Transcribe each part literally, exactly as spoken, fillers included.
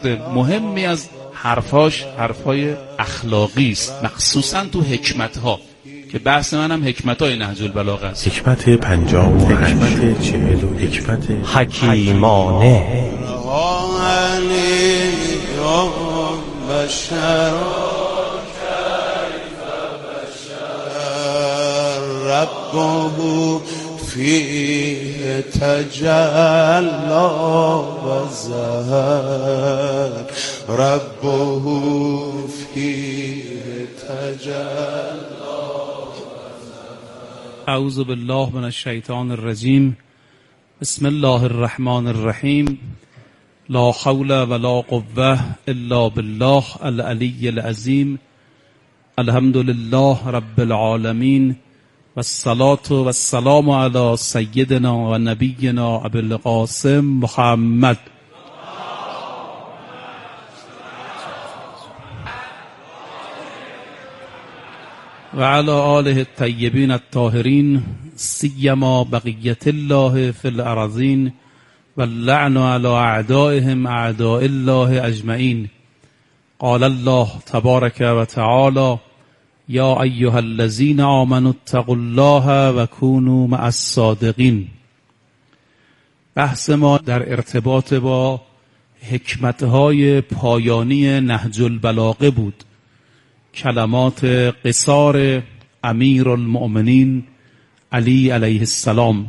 مهمی از حرفاش حرفای اخلاقی است، مخصوصا تو حکمت‌ها که بحث منم حکمت‌های نهج البلاغه است. حکمت پنجاه و حکمت چهل و حکمت حکیمانه. ربه فيه تجلى وزهر ربه فيه تجلى. اعوذ بالله من الشیطان الرجیم. بسم الله الرحمن الرحیم. لا حول ولا قوة الا بالله العلی العظیم. الحمد لله رب العالمین و الصلاة و السلام علی سیدنا و نبینا ابی القاسم محمد و علی آله الطیبین الطاهرین سیما بقیت الله فی الارضین و اللعن علی اعدائهم اعداء الله اجمعین. قال الله تبارک و تعالی یا ایها الذین آمنوا اتقوا الله و کونوا مع الصادقین. بحث ما در ارتباط با حکمتهای پایانی نهج البلاغه بود. کلمات قصار امیر المؤمنین علی علیه السلام.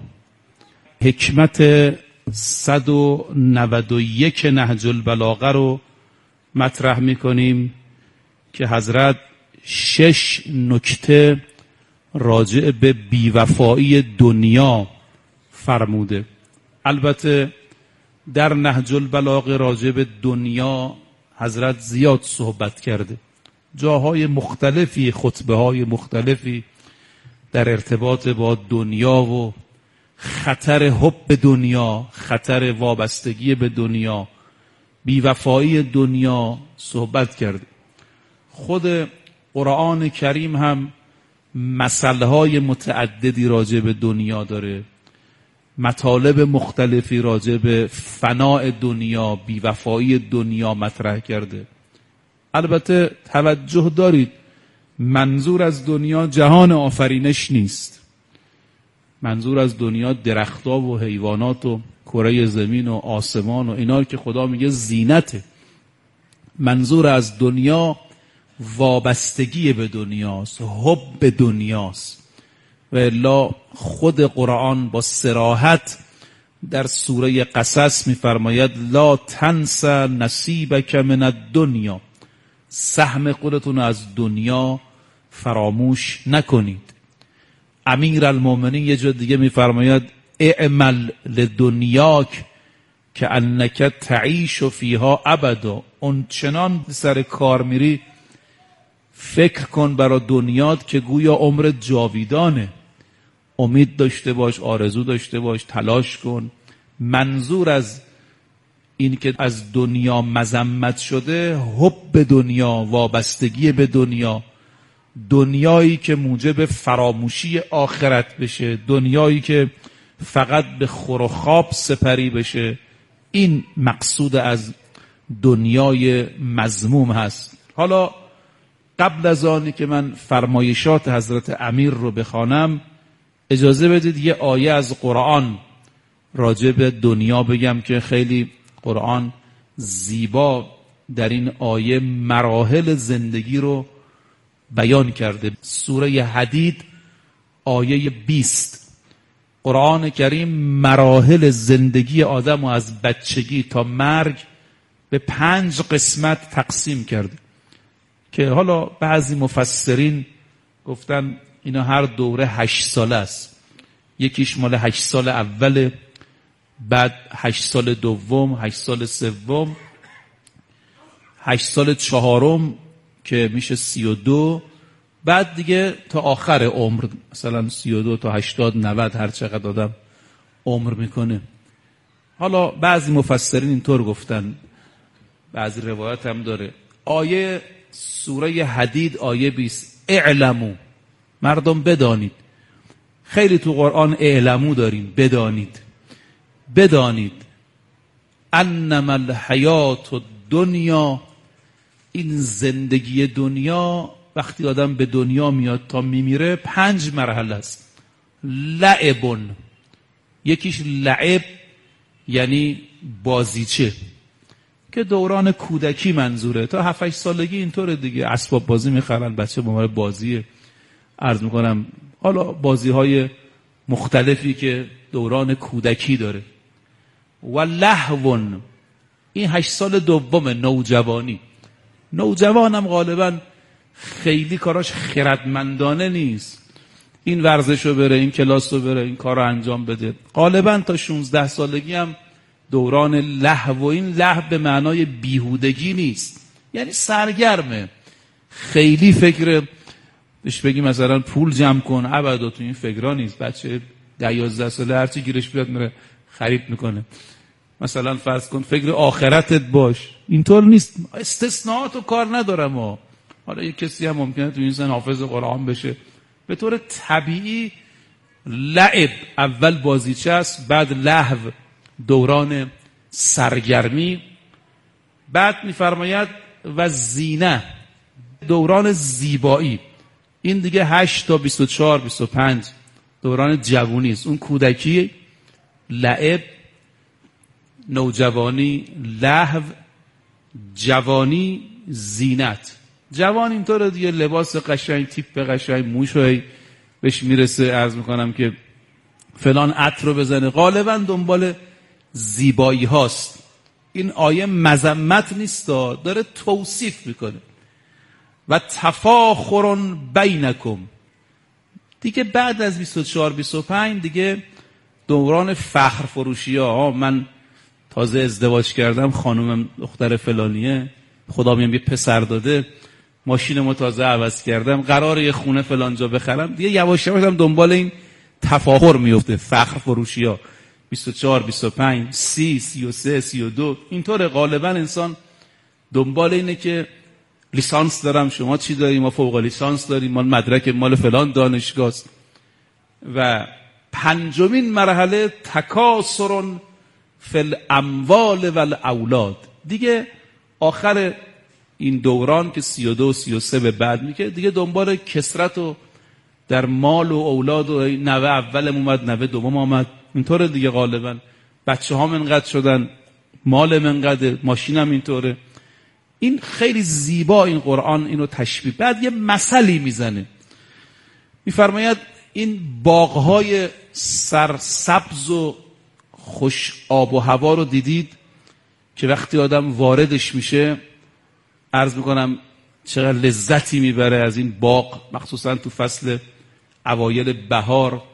حکمت صد و نود و یک نهج البلاغه رو مطرح میکنیم که حضرت شش نکته راجع به بیوفایی دنیا فرموده. البته در نهج البلاغه راجع به دنیا حضرت زیاد صحبت کرده، جاهای مختلفی، خطبه های مختلفی در ارتباط با دنیا و خطر حب دنیا، خطر وابستگی به دنیا، بیوفایی دنیا صحبت کرده. خود قرآن کریم هم مسئله های متعددی راجع به دنیا داره، مطالب مختلفی راجع به فناء دنیا، بیوفایی دنیا مطرح کرده. البته توجه دارید منظور از دنیا جهان آفرینش نیست. منظور از دنیا درخت‌ها و حیوانات و کره زمین و آسمان و اینا که خدا میگه زینته. منظور از دنیا وابستگی به دنیاست، حب دنیاست. و الا خود قرآن با صراحت در سوره قصص میفرماید لا تنس نصیبک من الدنیا، سهم خودتون از دنیا فراموش نکنید. امیر المؤمنین یه جا دیگه میفرماید اعمل لدنیاک که انک تعیش فیها ابدا. اون چنان سر کار میری فکر کن برای دنیات که گویا عمر جاویدانه. امید داشته باش، آرزو داشته باش، تلاش کن. منظور از این که از دنیا مذمت شده حب دنیا، وابستگی به دنیا، دنیایی که موجب فراموشی آخرت بشه، دنیایی که فقط به خور و خواب سپری بشه. این مقصود از دنیای مذموم هست. حالا قبل از آنی که من فرمایشات حضرت امیر رو بخوانم، اجازه بدید یه آیه از قرآن راجع به دنیا بگم که خیلی قرآن زیبا در این آیه مراحل زندگی رو بیان کرده. سوره حدید آیه بیست. قرآن کریم مراحل زندگی آدم و از بچگی تا مرگ به پنج قسمت تقسیم کرده که حالا بعضی مفسرین گفتن اینا هر دوره هشت ساله است. یکیش مال هشت سال اول، بعد هشت سال دوم، هشت سال سوم، هشت سال چهارم که میشه سی و دو، بعد دیگه تا آخر عمر، مثلا سی و دو تا هشتاد نود هر چقدر آدم عمر میکنه. حالا بعضی مفسرین اینطور گفتن، بعضی روایت هم داره. آیه سوره حدید آیه بیست اعلمو، مردم بدانید. خیلی تو قرآن اعلمو داریم، بدانید. بدانید انما الحیات دنیا، این زندگی دنیا وقتی آدم به دنیا میاد تا میمیره پنج مرحله است. لعبون، یکیش لعب یعنی بازیچه که دوران کودکی منظوره، تا هفت هشت سالگی اینطوره دیگه، اسباب بازی میخرن بچه به عنوان بازیه. عرض میکنم حالا بازی های مختلفی که دوران کودکی داره. و لهون، این هشت سال دوم نوجوانی. نوجوانم غالبا خیلی کاراش خردمندانه نیست، این ورزشو بره، این کلاسو بره، این کارو انجام بده. غالبا تا شانزده سالگی هم دوران لهو. این لهو به معنای بیهودگی نیست، یعنی سرگرمه، خیلی فکر بهش بگی مثلا پول جمع کن ابدا، تو این فکرها نیست. بچه ده یازده ساله هرچی گیرش بیاد میره خرید میکنه. مثلا فرض کن فکر آخرتت باش، اینطور نیست. استثناءاتو کار ندارم ها. حالا یک کسی هم ممکنه تو این سن حافظ قرآن بشه. به طور طبیعی لعب اول بازیچه است، بعد لهو دوران سرگرمی، بعد میفرماید و زینه دوران زیبایی. این دیگه هشت تا بیست و چهار بیست و پنج دوران جوانی است. اون کودکی، لعب، نوجوانی، لهو، جوانی، زینت. جوان اینطوره دیگه، لباس قشنگ، تیپ قشنگ، موشای بهش میرسه، عرض میکنم که فلان عطر رو بزنه، غالبا دنبال زیبایی هاست. این آیه مذمت نیست، داره توصیف میکنه. و تفاخر بینکم، دیگه بعد از بیست و چهار بیست و پنج دیگه دوران فخر فروشی ها. من تازه ازدواج کردم، خانومم دختر فلانیه، خدا میام یه پسر داده، ماشینمو تازه عوض کردم، قراره یه خونه فلانجا بخرم. دیگه یواش یواش هم دنبال این تفاخر میفته، فخر فروشی ها. بیست و چهار بیست و پنج سی سی و سه سی و دو اینطوره. غالبا انسان دنبال اینه که لیسانس دارم، شما چی داری؟ ما فوق لیسانس داریم، ما مدرک مال فلان دانشگاه است. و پنجمین مرحله تکاثر فی الاموال و الاولاد. دیگه آخر این دوران که سی و دو سی و سه به بعد میگه دیگه دنبال کثرت و در مال و اولاد و نوه اولم اومد، نوه دوم اومد، اینطوره دیگه. غالبا بچه ها منقدر شدن، مال منقدر، ماشینم اینطوره. این خیلی زیبا این قرآن اینو تشبیه. بعد یه مثلی میزنه، میفرماید این باغهای سرسبز و خوش آب و هوا رو دیدید که وقتی آدم واردش میشه، عرض میکنم چقدر لذتی میبره از این باغ، مخصوصا تو فصل اوایل بهار.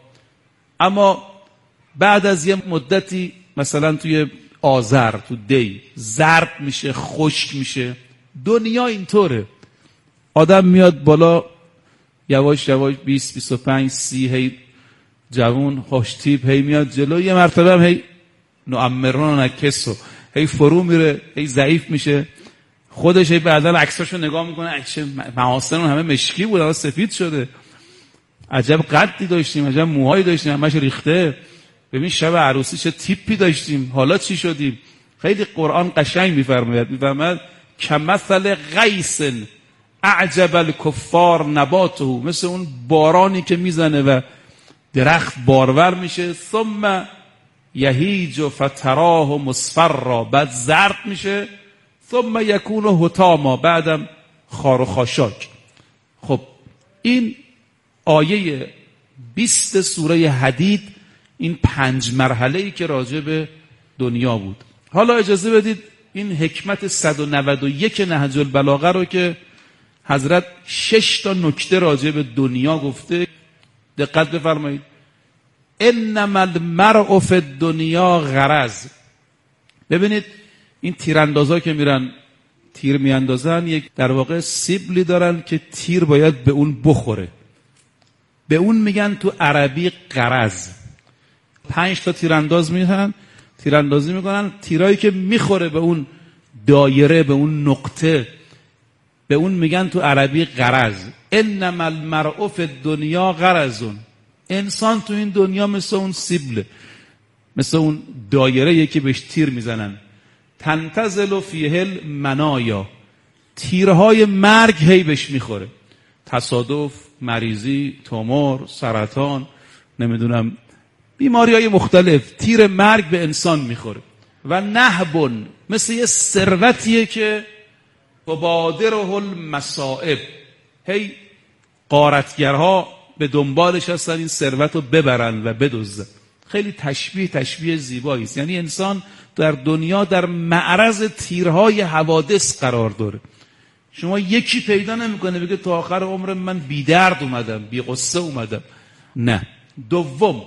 اما بعد از یه مدتی مثلا توی آذر، تو دی، زرد میشه، خشک میشه. دنیا اینطوره، آدم میاد بالا یواش یواش بیست بیست و پنج سی، هی جوون خوش تیپ، هی میاد جلو، یه مرتبه هم هی نعمرون نکسو، هی فرو میره، هی ضعیف میشه. خودش هی بعدن عکساشو نگاه میکنه، چه محاسن همه مشکی بود، الان سفید شده، عجب قدی داشتیم، عجب موهایی داشتیم، همش ریخته، ببین شب عروسی چه تیپی داشتیم، حالا چی شدیم. خیلی قرآن قشنگ میفرماید، میفرماید کمثل غیث اعجب الکفار نباته، مثل اون بارانی که میزنه و درخت بارور میشه، ثم یهیج فتراه مصفرا، بعد زرد میشه، ثم یکون حطاما، بعدم خار و خاشاک. خب این آیه بیست سوره حدید این پنج مرحله‌ای که راجع به دنیا بود. حالا اجازه بدید این حکمت صد و نود و یک نهج البلاغه رو که حضرت شش تا نکته راجع به دنیا گفته دقت بفرمایید. انما المرء فی الدنیا غرض. ببینید این تیراندازا که میرن تیر میاندازن، یک در واقع سیبلی دارن که تیر باید به اون بخوره، به اون میگن تو عربی غرض. پنج تا تیرانداز میرن تیراندازی میکنن، تیرایی که میخوره به اون دایره، به اون نقطه، به اون میگن تو عربی غرض. انما المرء فی الدنیا غرض. انسان تو این دنیا مثل اون سیبله، مثل اون دایره یکی بهش تیر میزنن. تنتزل فیه المنایا، تیرهای مرگ هی بهش میخوره. تصادف، مریضی، تومور، سرطان، نمیدونم بیماری های مختلف، تیر مرگ به انسان میخوره. و نهبون، مثل یه ثروتیه که تبادره المصائب، هی غارتگرها به دنبالش هستن این ثروت رو ببرن و بدزدن. خیلی تشبیه تشبیه زیبایی است. یعنی انسان در دنیا در معرض تیرهای حوادث قرار داره. شما یکی پیدا نمیکنه بگه تا آخر عمر من بی درد اومدم، بی قصه اومدم. نه. دوم،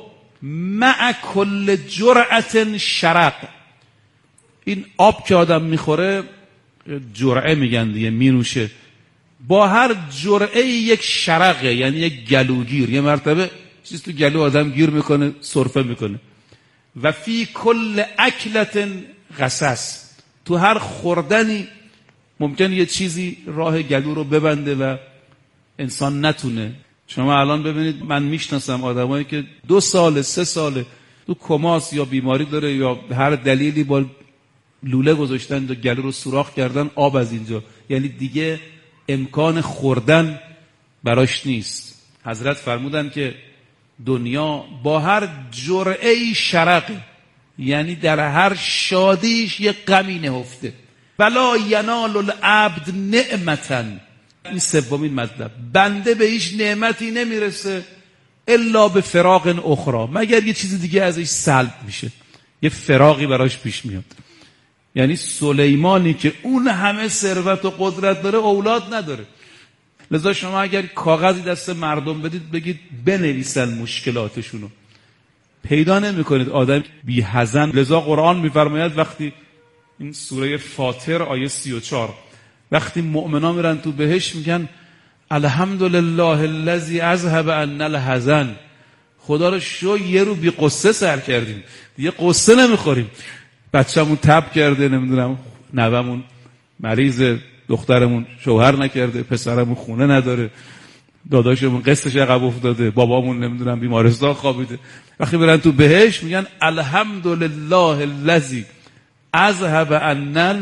مع کل جرعت شرق، این آب که آدم میخوره جرعه میگن دیگه، مینوشه، با هر جرعه یک شرقه، یعنی یک گلوگیر. یه مرتبه چیز تو گلو آدم گیر میکنه، سرفه میکنه. و فی کل اکلت غصص، تو هر خوردنی ممکن یه چیزی راه گلو رو ببنده و انسان نتونه. شما الان ببینید، من میشناسم آدمایی که دو سال سه سال تو کماس یا بیماری داره یا هر دلیلی با لوله گذاشتن و گلو رو سوراخ کردن، آب از اینجا، یعنی دیگه امکان خوردن براش نیست. حضرت فرمودن که دنیا با هر جرعه‌ای شرقه، یعنی در هر شادیش یه غمی نهفته. ولا ینال العبد نعمتا، این سومین مطلب، بنده به هیچ نعمتی نمیرسه الا به فراق اخرى، مگر یه چیز دیگه ازش سلب میشه، یه فراقی براش پیش میاد. یعنی سلیمانی که اون همه ثروت و قدرت داره اولاد نداره. لذا شما اگر کاغذی دست مردم بدید بگید بنویسن مشکلاتشونو، پیدا نمی کنید آدم بی حزن. لذا قرآن میفرماید وقتی این سوره فاطر آیه سی و چهار، وقتی مؤمنان میرن تو بهشت میگن الحمدلله الذی اذهب عنا الحزن، خدا رو شو یه رو بی قصه سر کردیم، دیگه قصه نمیخوریم. بچه‌مون تب کرده، نمیدونم نوه‌مون مریض، دخترمون شوهر نکرده، پسرمون خونه نداره، داداشمون قسطش عقب افتاده، بابامون نمیدونم بیمارستان خوابیده. وقتی برن تو بهشت میگن الحمدلله الذی اذهب عنا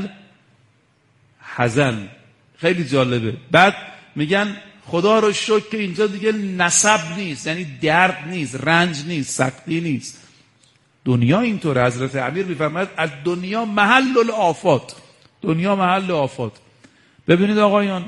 الحزن. خیلی جالبه. بعد میگن خدا رو شکر که اینجا دیگه نسب نیست، یعنی درد نیست، رنج نیست، سختی نیست. دنیا اینطور. حضرت امیر میفرماید از دنیا محل الآفات، دنیا محل آفات. ببینید آقایان،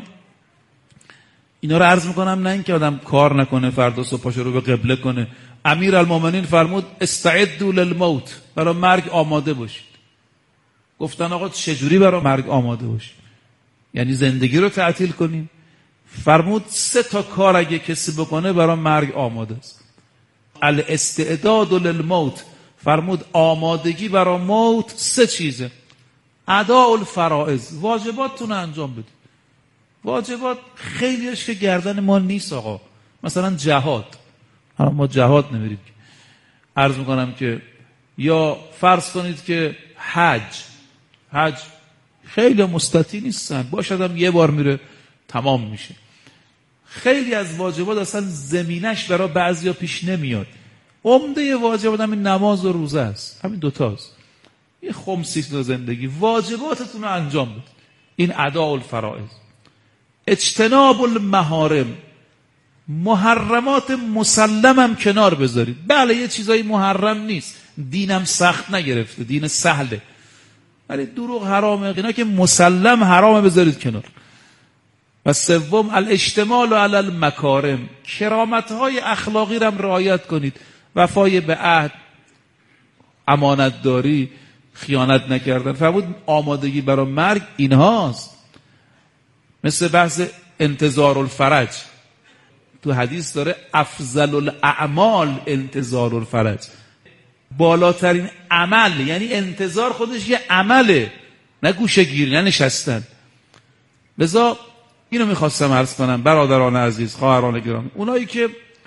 اینا رو عرض میکنم نه اینکه آدم کار نکنه فردا صبح پاشو رو به قبله کنه. امیر المومنین فرمود استعدوا للموت، برای مرگ آماده باشید. گفتن آقا چجوری برای مرگ آماده باشید؟ یعنی زندگی رو تعطیل کنیم؟ فرمود سه تا کار اگه کسی بکنه برای مرگ آماده است. الاستعداد للموت، فرمود آمادگی برای موت سه چیزه. اداء الفرائض، واجباتتون انجام بدید. واجبات خیلیش که گردن ما نیست آقا. مثلا جهاد، ما جهاد نمیریم. عرض میکنم که یا فرض کنید که حج، حج خیلی مستطیع نیستن، باشد هم یه بار میره تمام میشه. خیلی از واجبات اصلا زمینش برای بعضیا پیش نمیاد. عمده واجبات همین نماز و روزه است، همین دوتاست. یه خمسی تو زندگی واجباتتون رو انجام بدید. این اداء الفرائض. اجتناب المحارم، محرمات مسلم هم کنار بذارید. بله یه چیزایی محرم نیست، دینم سخت نگرفته، دین سهله، ولی دروغ حرامه، اینا که مسلم حرامه بذارید کنار. و سوم الاشتمال علی المکارم، کرامت‌های اخلاقی رو هم رعایت کنید. وفای به عهد، امانتداری، خیانت نکردن. فرمود آمادگی برای مرگ اینهاست. مثل بحث انتظار الفرج، تو حدیث داره افضل الاعمال انتظار الفرج، بالاترین عمل، یعنی انتظار خودش یه عمله، نه گوشه گیری، نه نشستن. لذا اینو میخواستم عرض کنم برادران عزیز، خواهران گرامی، اونایی که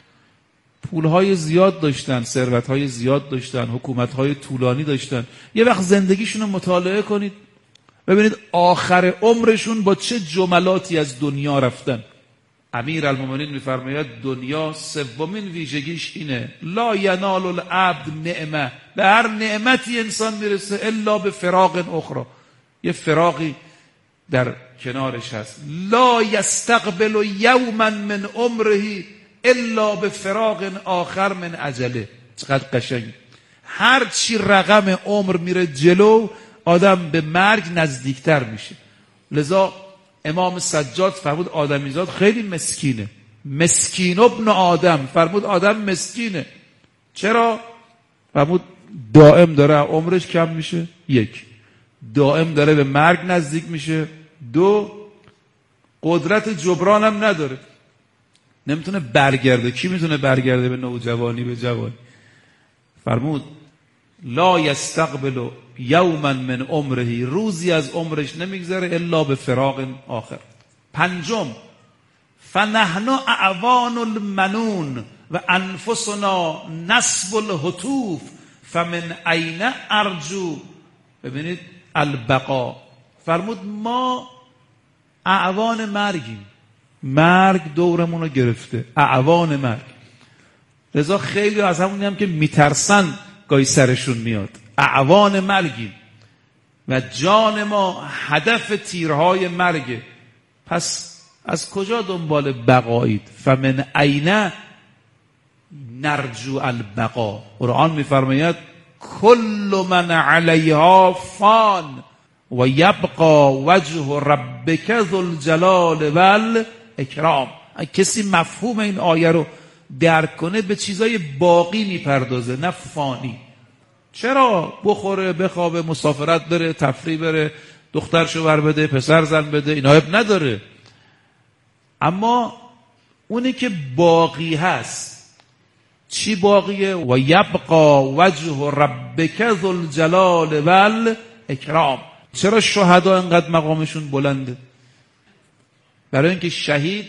پولهای زیاد داشتن، ثروتهای زیاد داشتن، حکومتهای طولانی داشتن، یه وقت زندگیشون رو مطالعه کنید، ببینید آخر عمرشون با چه جملاتی از دنیا رفتن. امیر المومنین میفرماید دنیا سومین ویژگیش اینه لا ینال العبد نعمه، به هر نعمتی انسان میرسه الا به فراق اخرى، یه فراقی در کنارش هست. لا یستقبل یوما من عمره الا به فراق آخر من عجله. چقدر قشنگ. هر چی رقم عمر میره جلو آدم به مرگ نزدیکتر میشه. لذا امام سجاد فرمود آدمیزاد خیلی مسکینه. مسکین ابن آدم، فرمود آدم مسکینه. چرا؟ فرمود دائم داره عمرش کم میشه، یک، دائم داره به مرگ نزدیک میشه، دو، قدرت جبران هم نداره، نمیتونه برگرده. کی میتونه برگرده به نوجوانی، به جوانی؟ فرمود لا یستقبل یوما من عمره، روزی از عمرش نمیگذره الا به فراق آخر. پنجم، فنحن اعوان المنون و انفسنا نصب الهتوف فمن این ارجو. ببینید البقا، فرمود ما اعوان مرگیم، مرگ دورمون رو گرفته، اعوان مرگ. لذا خیلی از همونی هم که میترسن گاهی سرشون میاد، اعوان مرگیم و جان ما هدف تیرهای مرگه. پس از کجا دنبال بقایید؟ فمن این نرجو البقا. قرآن میفرماید کل من علیها فان و یبقى وجه ربک ذو الجلال والاکرام. کسی مفهوم این آیه رو درک کنه به چیزای باقی میپردازه، نه فانی. چرا؟ بخوره، بخوابه، مسافرت بره، تفریح بره، دخترشو بر بده، پسر زن بده، اینا عیب نداره. اما اونی که باقی هست، چی باقیه؟ و یبقى وجه ربک ذو الجلال والاکرام. چرا شهدا انقدر مقامشون بلنده؟ برای اینکه شهید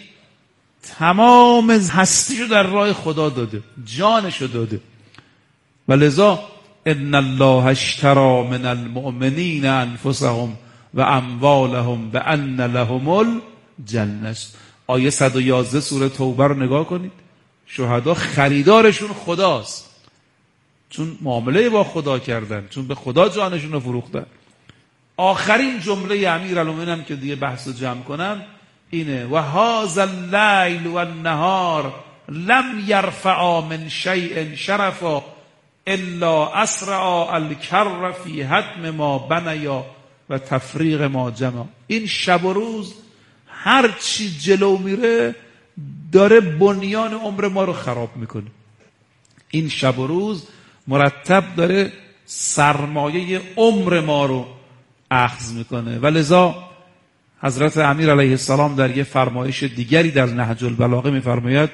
تمام هستیشو در راه خدا داده، جانشو داده. و لذا ان الله اشتری من المؤمنین انفسهم و اموالهم بان لهم الجنه. آیه صد و یازده سوره توبه رو نگاه کنید. شهدا خریدارشون خداست، چون معامله با خدا کردن، چون به خدا جانشون رو فروختن. آخرین جمله امیرالمومنین هم که دیگه بحث رو جمع کنم اینه و هذا اللیل و النهار لم یرفعا من شیء شرفا الا اسرع الکر فی هدم ما بنیا و تفریق ما جمع. این شب و روز هر چی جلو میره داره بنیان عمر ما رو خراب میکنه. این شب و روز مرتب داره سرمایه عمر ما رو اخذ میکنه. و لذا حضرت امیر علیه السلام در یه فرمایش دیگری در نهج البلاغه میفرماید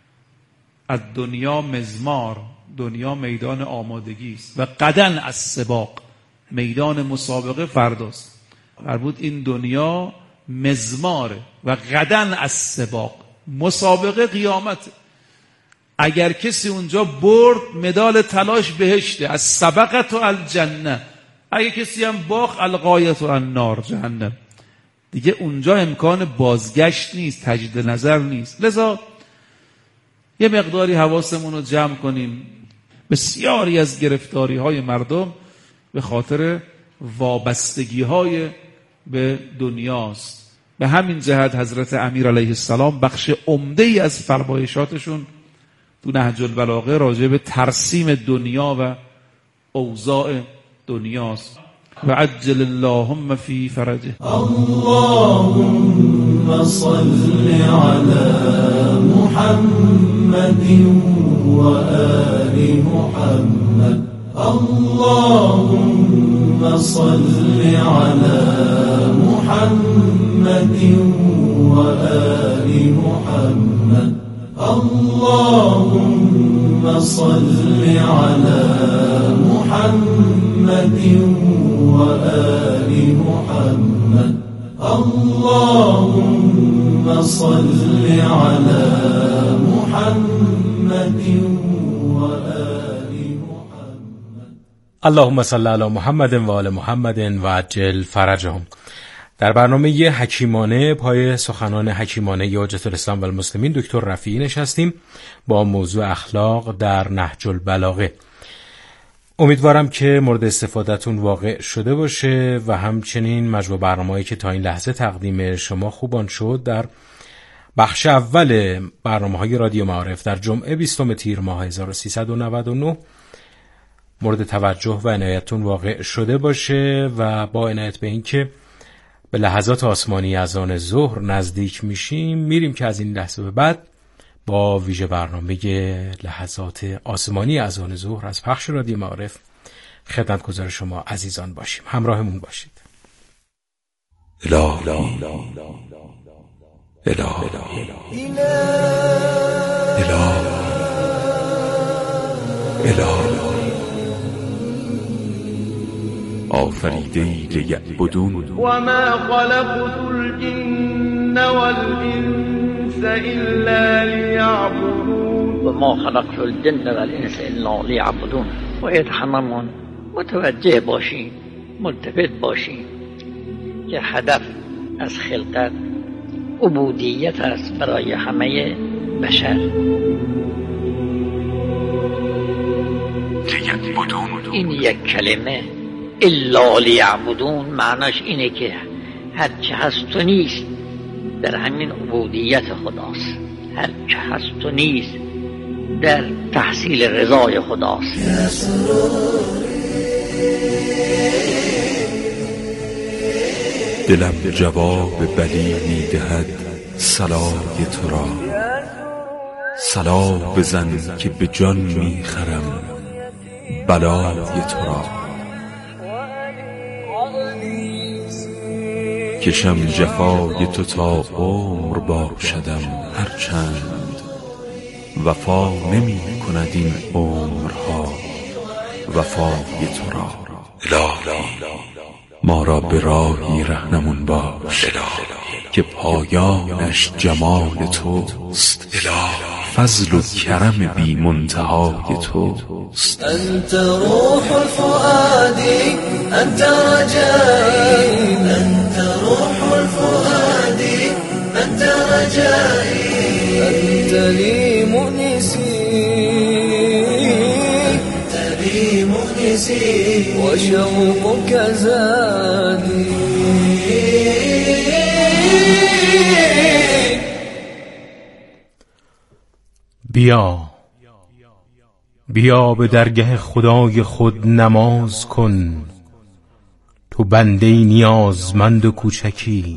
الدنیا مزمار، دنیا میدان آمادگی است و غدن از سباق، میدان مسابقه فرداست. فرمود این دنیا مزماره و غدن از سباق، مسابقه قیامته. اگر کسی اونجا برد مدال طلاش بهشته، از سبقت و الجنه. اگر کسی هم باخت الغایت و النار، جهنم. دیگه اونجا امکان بازگشت نیست، تجدید نظر نیست. لذا یه مقداری حواسمون رو جمع کنیم. بسیاری از گرفتاری های مردم به خاطر وابستگی های به دنیاست. به همین جهت حضرت امیر علیه السلام بخش عمده ای از فرمایشاتشون تو نهج البلاغه راجع به ترسیم دنیا و اوضاع دنیاست. و عجل اللهم فی فرجه. اللهم صل علی محمد و آل محمد. اللهم صل علی محمد و آل محمد. اللهم صل علی محمد و آل محمد. اللهم صل علی محمد و آل محمد. اللهم صل علی محمد و آل محمد و عجل فرجهم. در برنامه حکیمانه پای سخنان حکیمانه حجت الاسلام و المسلمین دکتر رفیعی نشستیم با موضوع اخلاق در نهج البلاغه. امیدوارم که مورد استفادهتون واقع شده باشه و همچنین مجموع برنامه‌هایی که تا این لحظه تقدیم شما خوبان شد در بخش اول برنامه‌های رادیو معارف در جمعه بیستم تیر ماه هزار و سیصد و نود و نه مورد توجه و عنایتتون واقع شده باشه و با عنایت به این که به لحظات آسمانی اذان ظهر نزدیک میشیم، میریم که از این لحظه به بعد با ویژه برنامه لحظات آسمانی اذان ظهر از پخش رادیو معارف خدمتگزار شما عزیزان باشیم. همراهمون باشید. الهی الهی الهی الهی آفریده‌ای لیعبدون و ما خلقت الجن والانس الا لیعبدون و ما خلقت الجن والانس الا لیعبدون. باید هممون متوجه باشیم، ملتفت باشیم که هدف از خلقت عبودیت است برای همه بشر. این یک کلمه الا لیعبدون معناش اینه که هرچه هست و نیست در همین عبودیت خداست، هرچه هست و نیست در تحصیل رضای خداست. دلم جواب بلی میدهد صلای تو را، صلا بزن که به جان میخرم بلای تو را. کشم جفای تو تا عمر باشدم هرچند وفا نمی کند این عمرها وفای تو را. الهی ما را به راهی رهنمون باش که پایانش جمال توست. الهی فضل و کرم بی منتهای توست. انت روح الفؤادی انت رجایی، انت روح الفؤادی انت رجایی، انت لي مؤنسي انت لي مؤنسي وشوقك زادي. بیا بیا به درگه خدای خود نماز کن، تو بنده نیازمند و کوچکی.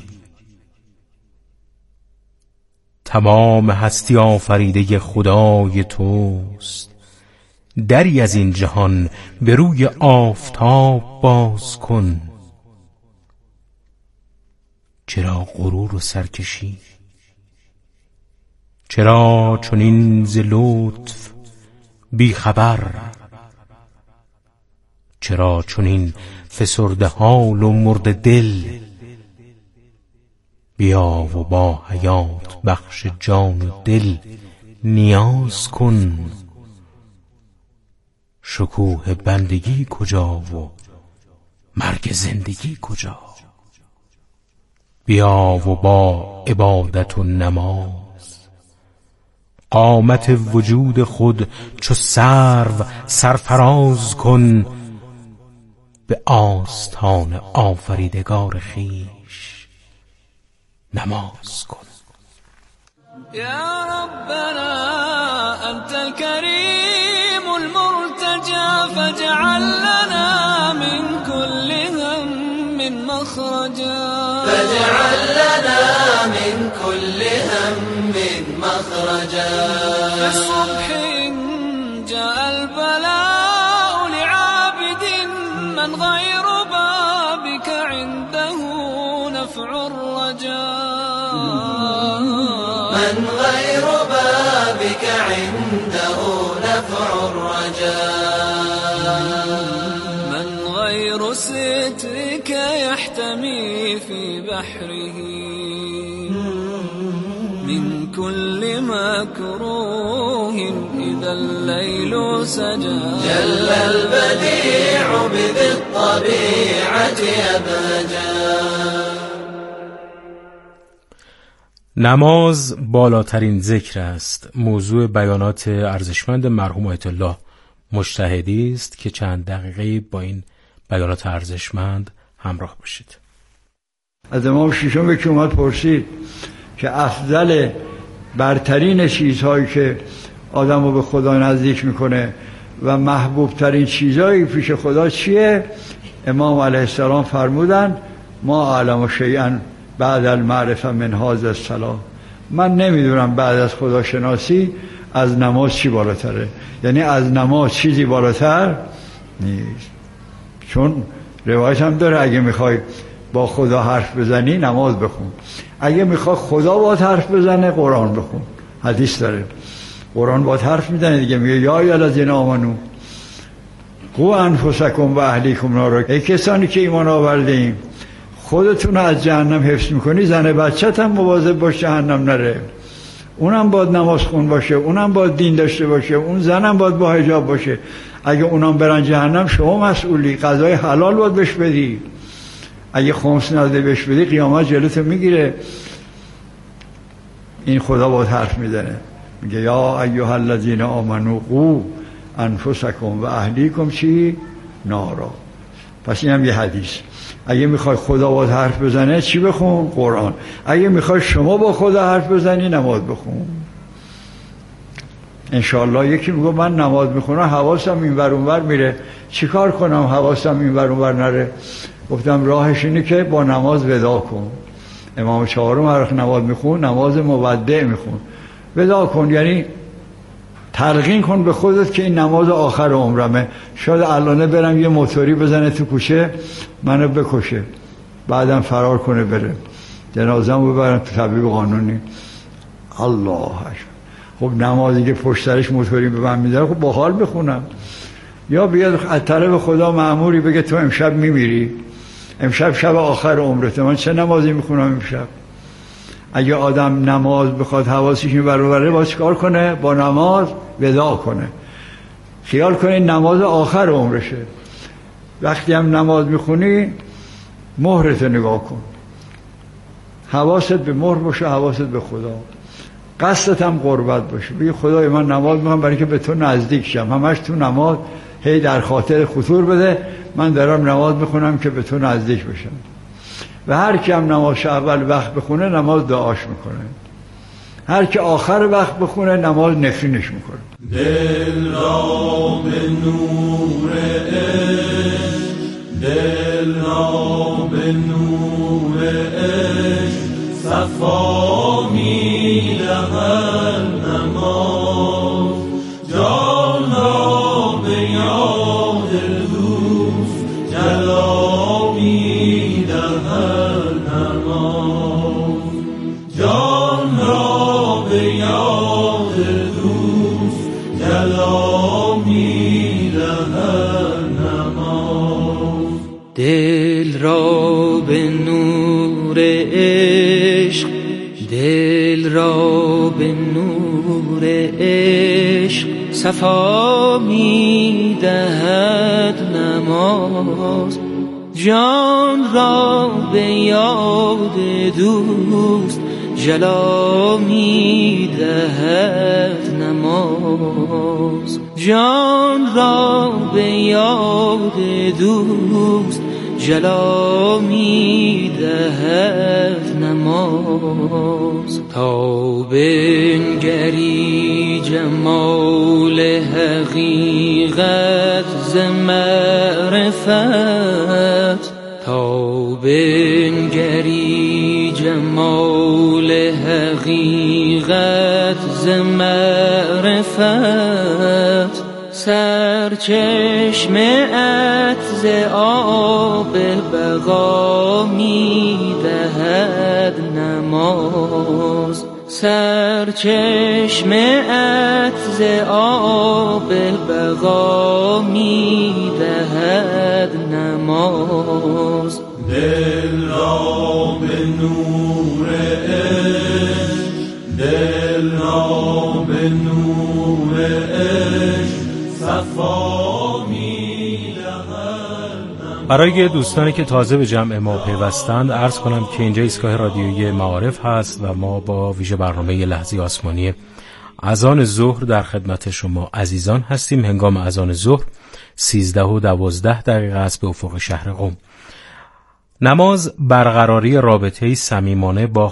تمام هستی آفریده خدای توست، دری از این جهان به روی آفتاب باز کن. چرا غرور و سرکشی؟ چرا چنین ز لطف بی خبر؟ چرا چنین فسرده حال و مرده دل؟ بیا و با حیات بخش جان و دل نیاز کن. شکوه بندگی کجا و مرگ زندگی کجا؟ بیا و با عبادت و نماز قامت وجود خود چو سرو سرفراز کن. به آستان آفریدگار خویش نماز کن. یا ربنا انت الكريم المرتجى فاجعل لنا من كل هم مخرجا، فاجعل لنا من كل هم مخرجا. في الصبح جاء البلاء لعابد من غير بابك عنده نفع الرجاء، من غير بابك عنده نفع الرجاء، من غير سترك يحتمي في بحره من كل مكروه إذا الليل سجى. جل البديع بذي الطبيعة أبهجا. نماز بالاترین ذکر است. موضوع بیانات ارزشمند مرحوم آیت الله مجتهدی است که چند دقیقه با این بیانات ارزشمند همراه باشید. از امام ششم که اومد پرسید که افضل برترین چیزهایی که آدم رو به خدا نزدیک میکنه و محبوب ترین چیزهایی پیش خدا چیه؟ امام علیه السلام فرمودن ما اعلم شیئا بعد المعرفه من هذا الصلاه. من نمیدونم بعد از خداشناسی از نماز چی بالاتره. یعنی از نماز چیزی بالاتر نیست. چون روایت هم داره اگه میخوای با خدا حرف بزنی نماز بخون، اگه میخوای خدا باهات حرف بزنه قرآن بخون. حدیث داره قرآن باهات حرف میزنه دیگه، میگه یا ایها الذین آمنو قوا انفسکم و اهلیکم نارا. ای کسانی که ایمان آوردین خودتون از جهنم حفظ میکنی، زن بچت هم مواظب باش جهنم نره. اونم باید نماز خون باشه، اونم باید دین داشته باشه، اون زنم باید با حجاب باشه. اگه اونام برن جهنم شما مسئولی، قضای حلال باید بهش بدی. اگه خمس نده بهش بدی قیامت جلوتو میگیره. این خدا باید حرف میزنه، میگه یا ایها الذین آمنو قوا انفسکم و اهلیکم چی؟ نارا. پس اینم یه حدیث. اگه میخوای خدا باید حرف بزنه چی بخون؟ قرآن. اگه میخوای شما با خدا حرف بزنی نماز بخون. انشاءالله یکی میگه من نماز میخونم حواسم این ور اون ور میره، چیکار کنم حواسم این ور اون ور نره؟ گفتم راهش اینه که با نماز ودا کن. امام چهارم هر وقت نماز میخون نماز مودع میخون. ودا کن یعنی تلقین کن به خودت که این نماز آخر عمرمه. شاید الانه برم یه موتوری بزنه تو کوچه منو بکشه، بعدم فرار کنه بره، جنازه‌مو ببرن تو طبیب قانونی. الله اکبر. خب نمازی که پشت سرش موتوری به من میذاره خب با حال بخونم. یا بیاد از طرف خدا مأموری بگه تو امشب میمیری، امشب شب آخر عمرته، من چه نمازی میخونم امشب؟ اگه آدم نماز بخواد حواسش این ور و بره باید چیکار کنه؟ با نماز ودا کنه. خیال کنی نماز آخر عمرشه. وقتی هم نماز میخونی مهرت نگاه کن، حواست به مهر باشه، حواست به خدا، قصدت هم قربت باشه. بگی خدای من نماز میخوام برای که به تو نزدیک شم، همش تو نماز هی در خاطر خطور بده من دارم نماز میخونم که به تو نزدیک بشم. و هر کی هم نماز اول وقت بخونه نماز دعاش میکنه، هر کی آخر وقت بخونه نماز نفرینش میکنه. دل را به نور عشق، دل را به نور عشق صفا می‌دهد نماز. جان را به یاد دوست جلا می‌دهد نماز. جان را به یاد دوست جلا می‌دهد نماز. دل را به نور عشق، دل را به نور عشق صفا می دهد نماز. جان را به یاد دوست جلا می دهد نماز. جان را به یاد دوست جلا می دهد نماز. تا بنگری جمال حقیقت ز معرفت، تا بنگری جمال حقیقت ز معرفت، سرچشمه‌ات ز آب بقا می دهد نماز. سرچشمه‌ات ز آب بقا می دهد نماز. دل را به نور عشق، دل را به نور عشق صفا می‌دهد. برای دوستانی که تازه به جمع ما پیوستند عرض کنم که اینجا ایستگاه رادیویی معارف هست و ما با ویژه برنامه لحظه آسمانی اذان ظهر در خدمت شما عزیزان هستیم. هنگام اذان ظهر سیزده و دوازده دقیقه است به افق شهر قم. نماز برقراری رابطه‌ای صمیمانه با